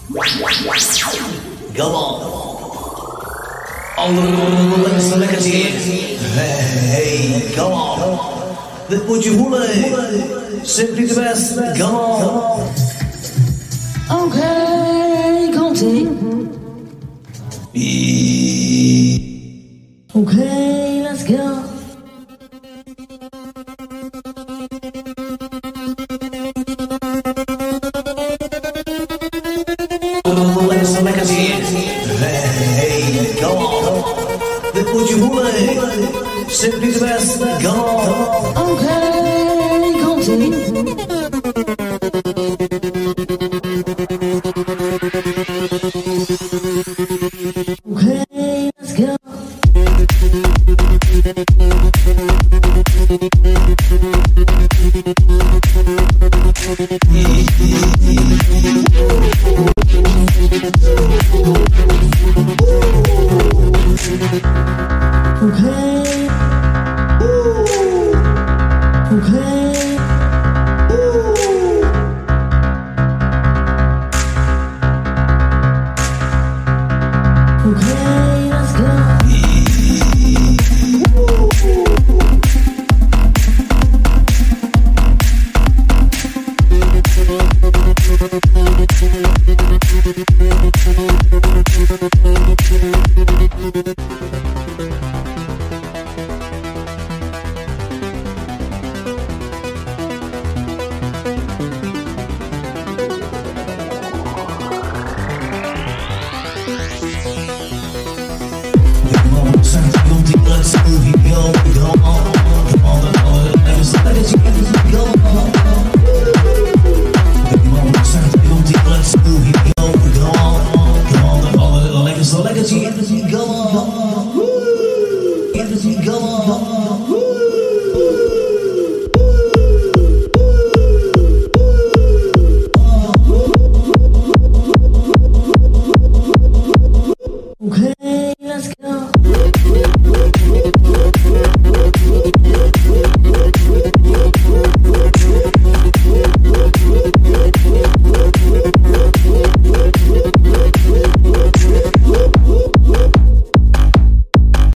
Come on. Allah lekker zien. Hey, come on. Dit moet je voelen. Simply the best. Come on. Okay, komt-ie. Okay, let's go. Lekker zien. Hey, come on. Dit moet je voelen. Simply the best. Come on. Okay, komt-ie. Okay, let's go. Okay. Okay. Okay, let's go. Thank you.